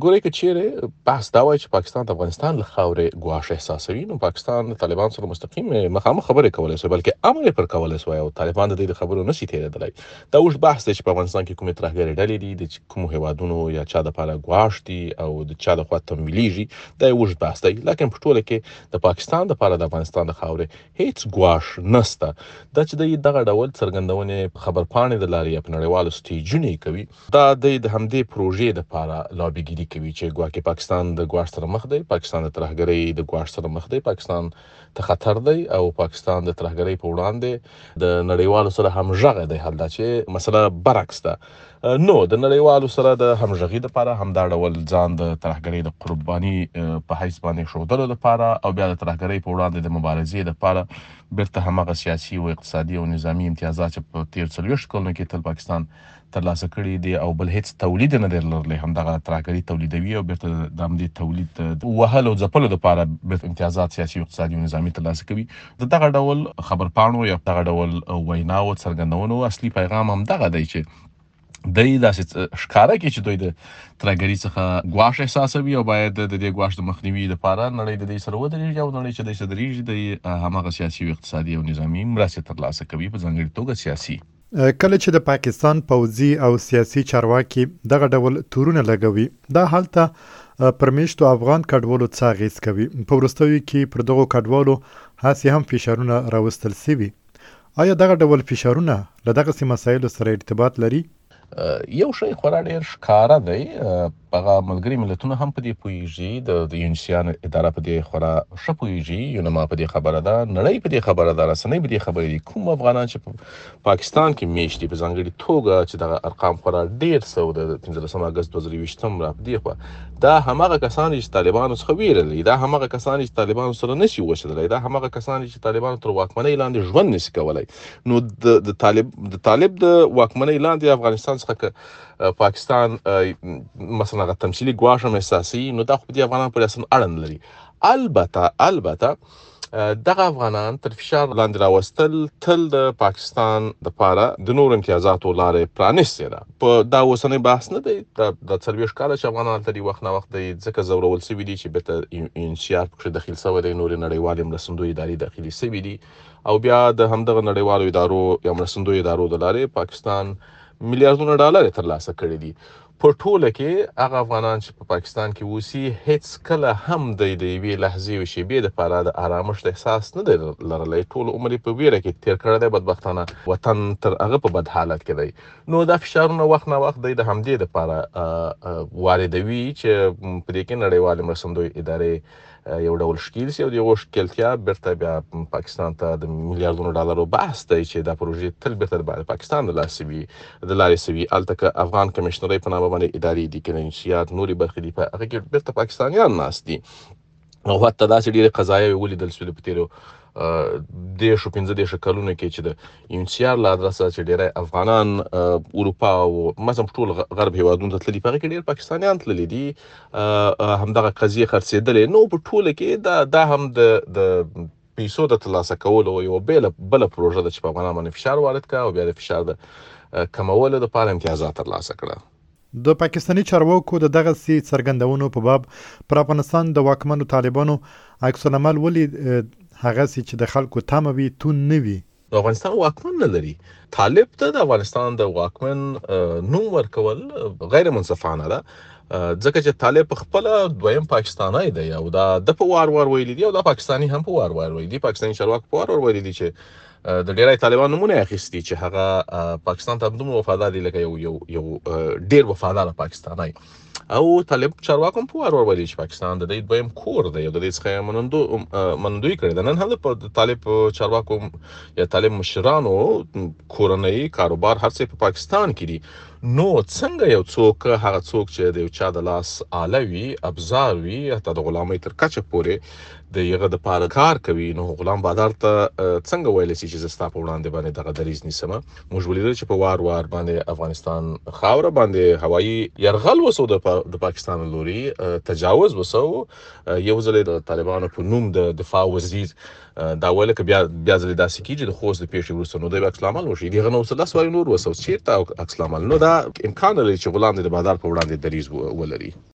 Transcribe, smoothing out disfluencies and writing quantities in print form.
ګورئ که چیرې بحث دا وایي چې پاکستان د افغانستان له خاورې ګواښ احساسوي، نو پاکستان د طالبان سره مستقیم مخامخ خبرې کولی سوی، بلکې امر یې پر کولی سوی او طالبان د دوی د خبرو نشي تېرېدلی. دا اوږد بحث دی چې په افغانستان کې کومې ترهګرې ډلې دي، د کومو هېوادونو یا چا دپاره ګواښ دي او د چا لخوا تمویلېږي، دا یو اوږد بحث دی. لکن په ټوله کې د پاکستان دپاره د افغانستان د خاورې هېڅ ګواښ نسته. دا چې دوی دغه ډول څرګندونې په خبرپاڼې د لارې یا په نړیوالو سټیجونو یې کوي، دا دوی د همدې پروژې دپاره لابیګیري کوي چې ګواکې پاکستان د ګواښ سره مخ دی، پاکستان د ترهګرۍ د ګواښ سره مخ دی، پاکستان ته خطر دی او پاکستان د ترهګرۍ په وړاندې د نړیوالو سره همغږی دی. حال دا چې مسله برعکس ده. نو د نړیوالو سره د همغږي دپاره همدا ډول ځان د ترهګرۍ د قرباني په حیث باندې ښودلو دپاره او بیا د ترهګرۍ په وړاندې د مبارزې دپاره بیرته همغه سیاسي او اقتصادي او نظامي امتیازات چې په تېر 40 کلونو کې تل پاکستان ترلاسه کړي دي او بل هیڅ تولید نه دی لرلی، همدغه ترهګري تولیدوي او بیرته د همدې تولید وهلو او ځپلو دپاره بیرته امتیازات سیاسي او اقتصادي او نظامي ترلاسه کوي. د دغه ډول خبرپاڼو یا دغه ډول ویناو څرګندونو اصلي پیغام همدغه دی چې دوی داسې ښکاره کړي چې دوی د ترهګري څخه ګواښ احساسوي او باید د دې ګواښ د مخنیوي لپاره نړۍ د دې سره ودرېږي او نړۍ چې دوی سره درېږي د همغه سیاسي او اقتصادي او نظامي مرستې ترلاسه کوي، په ځانګړې توګه سیاسي. کله چې د پاکستان پوځي او سیاسي چارواکي دغه ډول تورونه لګوي، دا هلته پر میشتو افغان کډوالو څه اغېز کوي؟ په وروستیو کې پر دغو کډوالو هسې هم فشارونه راوستل سوي. آیا دغه ډول فشارونه له دغسې مسایلو سره ارتباط لري؟ یو شی خورا ډېر ښکاره دی، هغه ملګري ملتونه هم په دې پوهېږي، د یونسیان اداره په دې خورا ښه پوهېږي، یونما په دې خبره ده، نړۍ په دې خبره ده، رسنۍ په دې خبرې دي. کوم افغانان چې په پاکستان کې میشت دي، په ځانګړې توګه چې دغه ارقام خورا ډېر څه و، د 15 اګست 2020 را په دې خوا، دا همغه کسان چې طالبانو څخه ویره لري، دا همغه کسان چې طالبانو سره نشي اوسېدلی، دا همغه کسان چې طالبانو تر واکمنۍ لاندې ژوند نشي کولی. نو د طالب د واکمنۍ لاندې افغانستان څخه که پاکستان مثلا هغه تمثیلي ګواښ هم احساسوي، نو دا خو په دې افغانانو پورې اصلا اړه لري. البته دغه افغانان تر فشار لاندې راوستل تل د پاکستان دپاره د نور امتیازاتو لارې پرانیستې ده. په دا اوسنی بحث نه دی، دا 40 کاله چې افغانان هلته دي، وخت ناوخت دی ځکه ځورول سوي دي چې بیرته انشیار پکښې دخیل سوی دی، نورې نړیوالې مرستندویې ادارې داخلي سوي دي او بیا د همدغه نړیوالو ادارو یا مرستندویو ادارو د لارې پاکستان میلیاردونه ډالر لاسه کړي دي. په ټوله کې هغه افغانان چې په پاکستان کې اوسي هیڅ کله هم د یوې لحظې او شیبې دپاره د آرامښت احساس نه دی لرلی. ټول عمر یې په ویره کې تېر کړی دی، بدبختانه وطن تر هغه په بد حالت کې دی. نو دا فشارونه وخت نه وخت دی د همدې دپاره واردوي چې په دې کې نړیوالې مرستندویې ادارې یو ډول ښکیل سي او د هغو ښکیلتیا بیرته بیا پاکستان ته د میلیاردونو ډالرو بحث دی چې دا پروژې تل بیرته د پاکستان د لارې سوي. هلته که افغان کمیشنرۍ په نامه باندې ادارې دي، که انشیات نورې برخې دي، په هغه کې بیرته پاکستانیان ناست دي او حتی داسې ډېرې قضایاوې ولیدل سولې په تېرو 15 کلونو کې چې د یونسیار له ادرسه چې ډېری افغانان اروپا او مثلا په ټول غرب هېوادونو ته تللي، په هغې کې ډېر پاکستانیان تللي دي، همدغه قضیې خرڅېدلې. نو په ټوله کې دا هم د پیسو د ترلاسه کولو یوه بله پروژه ده چې په افغانان باندې فشار وارد کړه او بیا د فشار د کمولو دپاره امتیازات ترلاسه کړه. د پاکستاني چارواکو د دغسې څرګندونو په باب پر افغانستان د واکمنو طالبانو عکس العمل ولې هغسې چې د خلکو تمه وي تون نه وي؟ د افغانستان واکمن نه لري. طالب ته د افغانستان د واکمن نوم ورکول غیر منصفانه ده، ځکه چې طالب په خپله دویم پاکستانی دی او دا د په وار ویلي دي او دا پاکستاني هم په وار ویلي دي. پاکستاني چارواکو په وار ویلي دي چې د ډېری طالبان نومونه یې اخیستي چې هغه پاکستان ته همدومره وفادار دي لکه یو ډېر وفاداره پاکستانی. او طالب چارواکو هم په وار ویلي چې پاکستان د دوی دویم کور دی او د دې څخه یې منندوی کړې ده. نن هم د طالب چارواکو یا طالب مشرانو کورنۍ کاروبار هر څه په پاکستان کې دي. نو څنګه یو څوک، هغه څوک چې د یو چا د لاس آله وي، ابزار وي، حتی د غلامۍ تر کچه پورې د هغه دپاره کار کوي، نو غلام بادار ته څنګه ویلی سي چې زه ستا په وړاندې باندې دغه دریځ نیسمه؟ موږ ولیدل چې په وار باندې افغانستان خاوره باندې هوایي یرغل وسو د پاکستان له لوري، تجاوز وسو. یو ځل د طالبانو په نوم د دفاع وزیر دا ویل که بیا ځلې داسې کېږي د خوست د پیښې وروسته نو دی به عکس العمل وشي. د هغه نه وروسته 10 وارې نور وسو، چېرته عکس العمل؟ نو دا امکان نه لري چې غلام د بادار په وړاندې دریځ ولري.